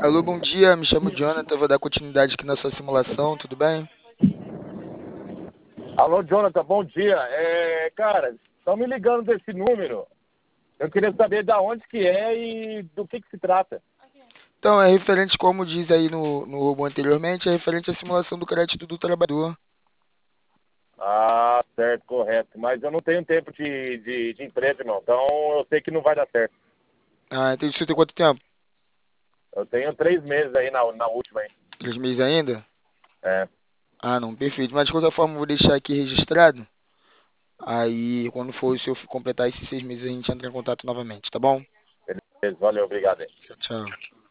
Alô, bom dia, me chamo Jonathan, vou dar continuidade aqui na sua simulação, tudo bem? Alô, Jonathan, bom dia. Cara, estão me ligando desse número. Eu queria saber da onde que é e do que se trata. Então, é referente, como diz aí no robô anteriormente, é referente à simulação do crédito do trabalhador. Ah, certo, correto. Mas eu não tenho tempo de empresa, irmão. Então eu sei que não vai dar certo. Ah, entendi, você tem quanto tempo? Eu tenho 3 meses aí na última, hein? 3 meses ainda? É, Ah, não, perfeito. Mas de qualquer forma, eu vou deixar aqui registrado. Aí, quando for, se eu completar esses 6 meses, a gente entra em contato novamente, tá bom? beleza, valeu, obrigado, hein? Tchau, tchau.